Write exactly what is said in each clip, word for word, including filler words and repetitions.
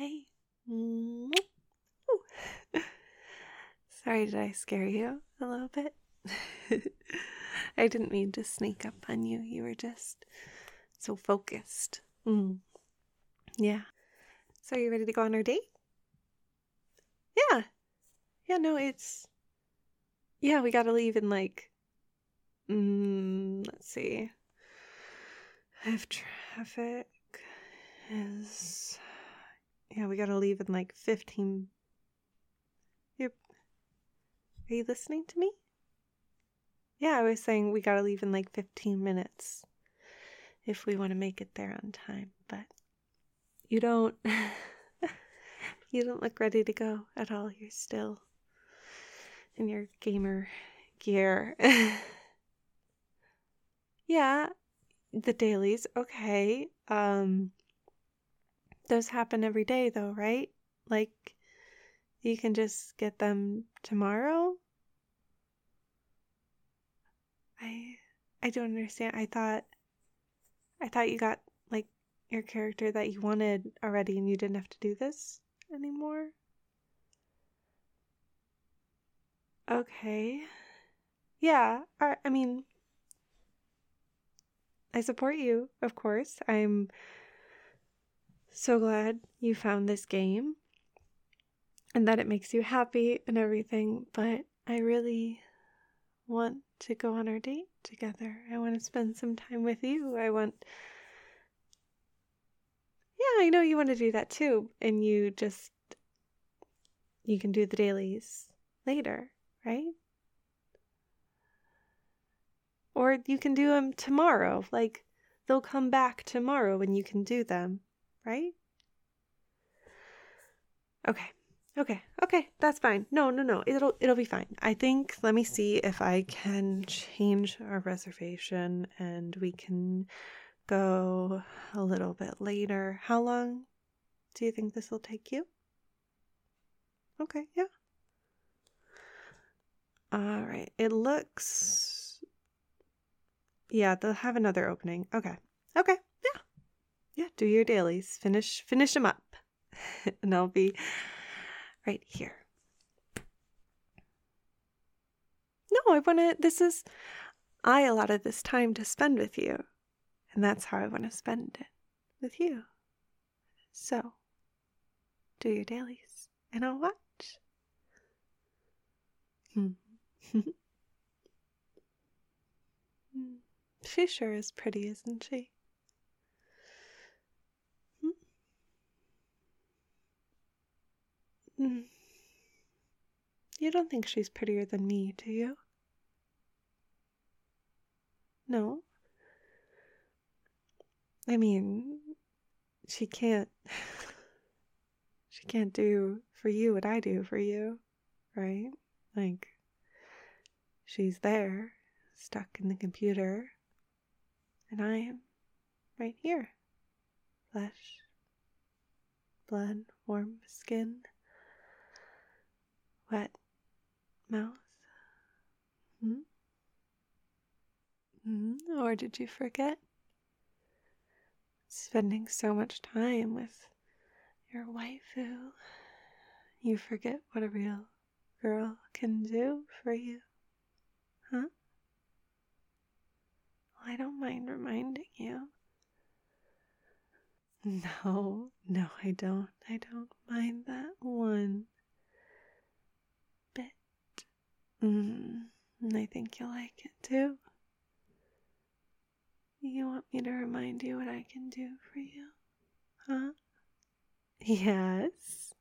Hey. Mm. Sorry, did I scare you a little bit? I didn't mean to sneak up on you. You were just so focused. Mm. Yeah. So are you ready to go on our date? Yeah. Yeah, no, it's... Yeah, we gotta leave in like... Mm, let's see. If traffic is... Yeah, we gotta leave in like fifteen... You're... Are you listening to me? Yeah, I was saying we gotta leave in like fifteen minutes if we want to make it there on time, but you don't... You don't look ready to go at all. You're still in your gamer gear. Yeah, the dailies, okay. Um, those happen every day though, right? Like, you can just get them tomorrow? I I don't understand. I thought I thought you got like your character that you wanted already and you didn't have to do this anymore. Okay. Yeah, I, I mean, I support you, of course. I'm so glad you found this game and that it makes you happy and everything, but I really want to go on our date together. I want to spend some time with you. I want... Yeah, I know you want to do that too, and you just... You can do the dailies later, right? Or you can do them tomorrow. Like, they'll come back tomorrow and you can do them, right? Okay. Okay. Okay. That's fine. No, no, no. It'll it'll be fine. I think, let me see if I can change our reservation and we can go a little bit later. How long do you think this will take you? Okay, yeah. All right. It looks... Yeah, they'll have another opening. Okay. Okay. Yeah. Yeah, do your dailies. Finish finish them up. And I'll be right here. No, I want to... This is... I allotted this time to spend with you. And that's how I want to spend it. With you. So, do your dailies. And I'll watch. She sure is pretty, isn't she? Mm. You don't think she's prettier than me, do you? No? I mean, she can't... She can't do for you what I do for you, right? Like, she's there, stuck in the computer, and I am right here. Flesh, blood, warm skin, wet mouth. Hmm? Hmm? Or did you forget? Spending so much time with your waifu, you forget what a real girl can do for you, huh? Well, I don't mind reminding you. No, no, I don't. I don't mind that one bit. Mm, and I think you'll like it too. You want me to remind you what I can do for you, huh? Yes.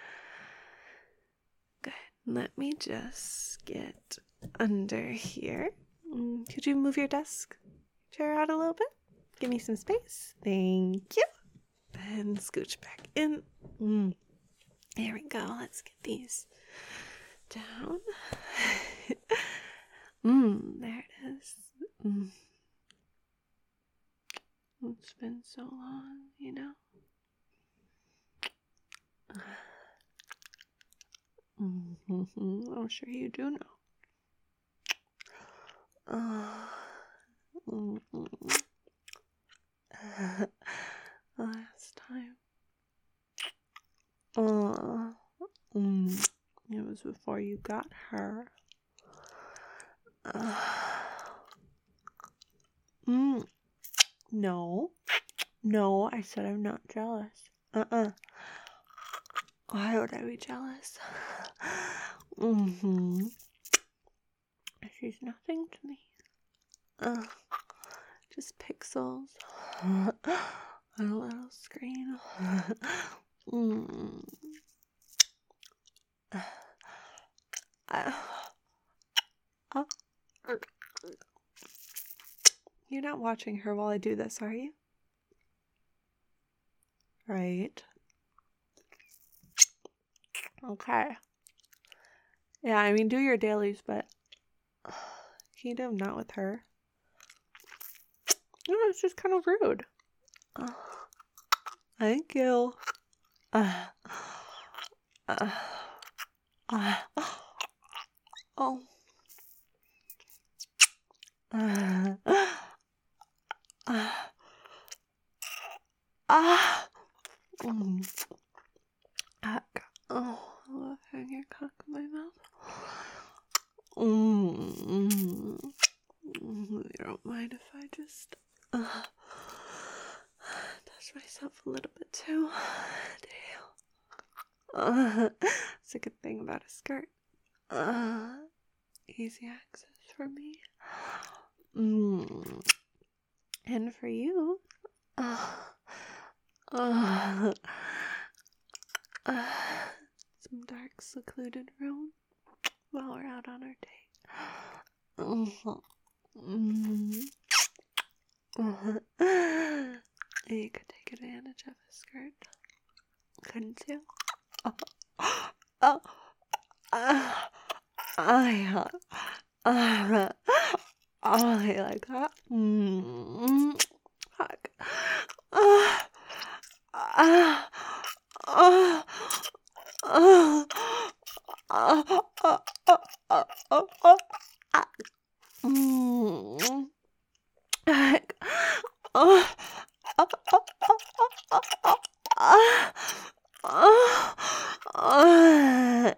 Good. Let me just get under here. Mm, could you move your desk chair out a little bit? Give me some space. Thank you. And scooch back in. Mm. There we go. Let's get these down. Mmm, there it is. Mm. It's been so long, you know. Mm-hmm. I'm sure you do know. Uh, mm-hmm. Last time Uh, mm, it was before you got her. Uh, mm, no. No, I said I'm not jealous. Uh-uh. Why would I be jealous? Mm-hmm. She's nothing to me. Uh, just pixels on a little screen. mm. uh, uh, You're not watching her while I do this, are you? Right. Okay. Yeah, I mean, do your dailies, but can you do them not with her? No, it's just kind of rude. Uh, thank you. Uh, uh, uh, oh. Uh, uh, ah. Mm. Ah, oh, I love having your cock in my mouth. Mm. You don't mind if I just uh, touch myself a little bit too? Damn. Uh, it's a good thing about a skirt. Uh, easy access for me. Mm. And for you. Uh, uh, uh, some dark, secluded room while we're out on our date. Uh, mm. uh, you could take advantage of a skirt, couldn't you? Oh, oh, uh, oh, yeah. Uh, oh, I like that. Mm, fuck. Uh, uh, uh, uh, uh, uh, uh, uh, uh, uh, uh, mm, fuck. Uh, uh, uh, uh, uh, uh, uh, uh,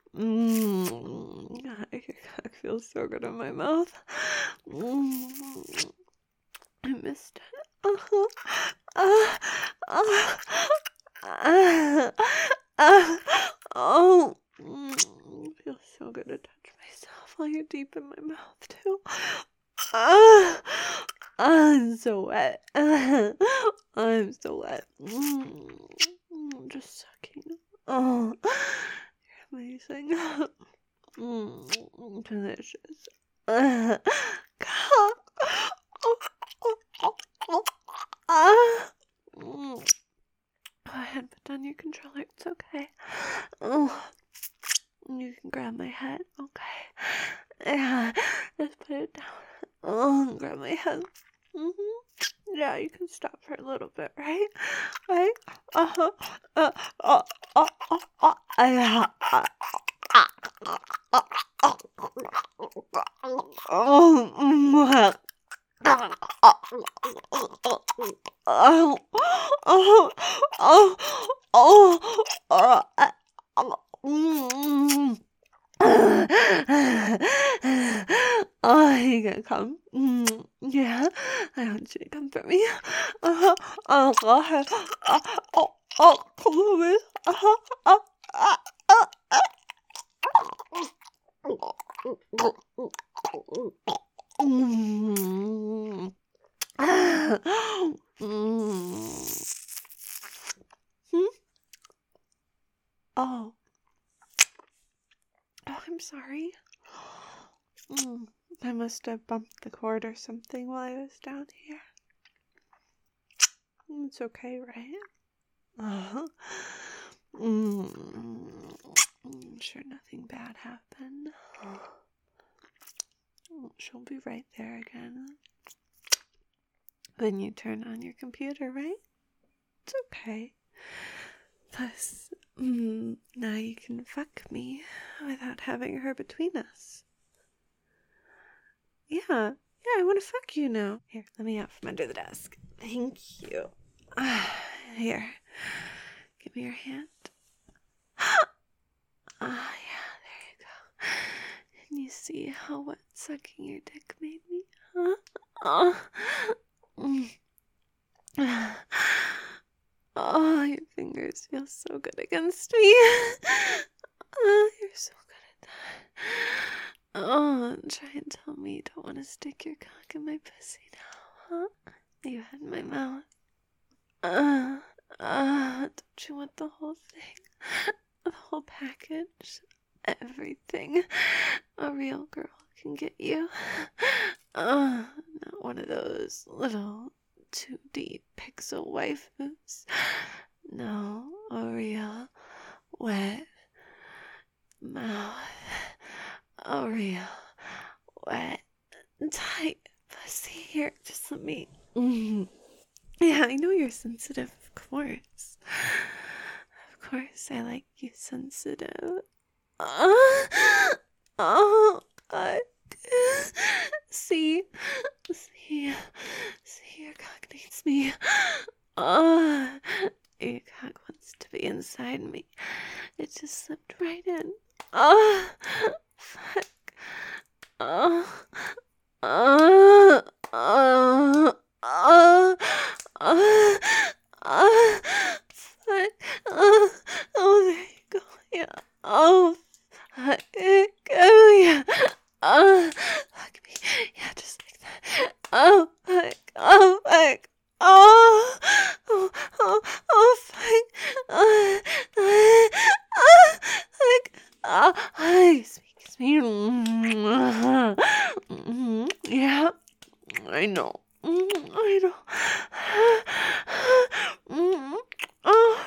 mm, God, your cock feels so good in my mouth. Mm, I missed it. Uh-huh. Uh, uh, uh, uh, oh, mm, it feels so good to touch myself while you're deep in my mouth too. Uh, I'm so wet. Uh, I'm so wet. Mm, I'm just sucking. Oh, you're amazing. Mm, delicious. Uh, oh, oh, oh, oh, ah. Mm. Go ahead, put down your controller. It's okay. Oh, you can grab my head. Okay. Yeah, just put it down. Oh, grab my head. Mm-hmm. Yeah, you can stop for a little bit, right? Right? Uh-huh. Uh, uh, uh, uh, uh, uh, uh, uh, uh, uh, oh, mm, oh, oh, oh, oh, oh, oh, uh, mm. Oh, you gonna come? Mm, yeah, I want you to come for me. Uh-huh. Oh, go ahead. Uh, oh, oh, come on, me. Uh-huh. Uh, uh, uh, uh. Mm. Mm. Hmm? Oh. Oh, I'm sorry. Mm. I must have bumped the cord or something while I was down here. It's okay, right? Uh-huh. Mm. I'm sure nothing bad happened. She'll be right there again when you turn on your computer, right? It's okay. Plus, mm, now you can fuck me without having her between us. Yeah, yeah, I want to fuck you now. Here, let me out from under the desk. Thank you. Ah, here, give me your hand. Can you see how wet sucking your dick made me? Huh? Oh. Mm. Oh, your fingers feel so good against me. Oh, you're so good at that. Oh, try and tell me you don't want to stick your cock in my pussy now, huh? You had my mouth. Uh, uh, don't you want the whole thing? The whole package? Everything a real girl can get you. Uh, not one of those little two D pixel waifus. No, a real wet mouth. A real wet tight pussy. Here, just let me. Mm. Yeah, I know you're sensitive, of course. Of course, I like you sensitive. Oh, oh, God. See, see, see, your cock needs me. Oh, your cock wants to be inside me. It just slipped right in. Oh, fuck. Oh, oh, oh, oh, oh, oh, fuck. Oh, oh, there you go. Yeah. Oh, fuck. Oh, yeah. Oh, fuck me. Yeah, just like that. Oh, fuck. Oh, fuck. Oh, oh, oh, oh, fuck. Oh, oh, oh, fuck. Oh, hi, excuse me. Mm-hmm. Yeah, I know. Mm, I know. Mm, oh,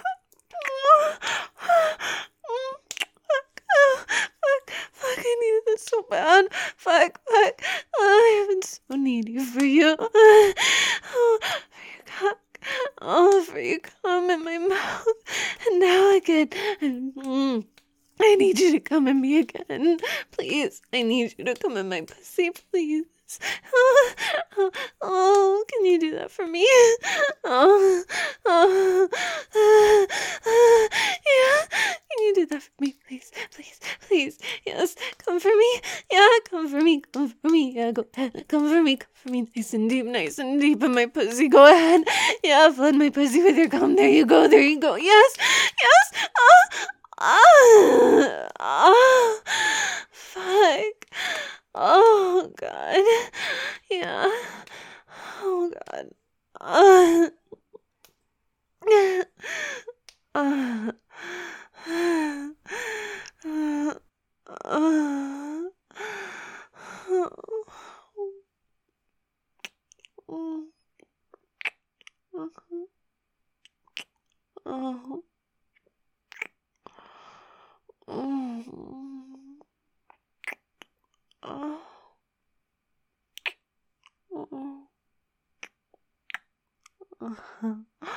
fuck, fuck, fuck, I needed this so bad. Fuck, fuck, oh, I've been so needy for you. Oh, for your cock. Oh, for you cum in my mouth. And now again. Mm, I need you to come in me again. Please, I need you to come in my pussy, please. Oh, oh, oh, can you do that for me? Oh, oh, uh, uh, yeah. Can you do that for me, please? Please, please. Yes, come for me. Yeah, come for me. Come for me. Yeah, go ahead. Come for me. Come for me. Nice and deep, nice and deep in my pussy. Go ahead. Yeah, flood my pussy with your cum. There you go. There you go. Yes, yes. Oh, oh, oh, fuck. Oh, God. Yeah. Oh, God. Uh, uh, uh, uh, oh, oh, oh, uh-huh.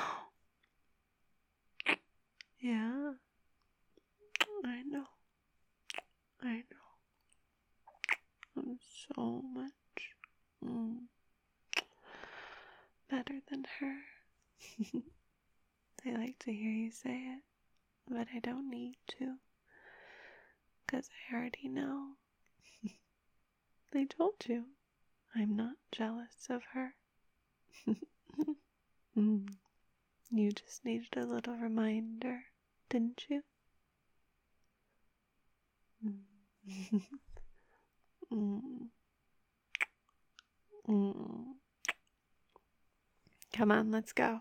Yeah, I know. I know. I'm so much mm, better than her. I like to hear you say it, but I don't need to, because I already know. I told you, I'm not jealous of her. mm. You just needed a little reminder, didn't you? Mm. mm. Mm. Come on, let's go.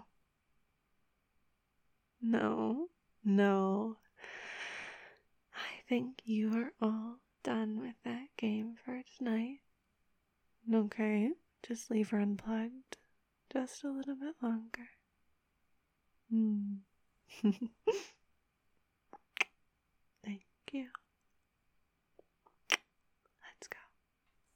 No, no. I think you are all done with that game for tonight. Okay, just leave her unplugged just a little bit longer. Mm.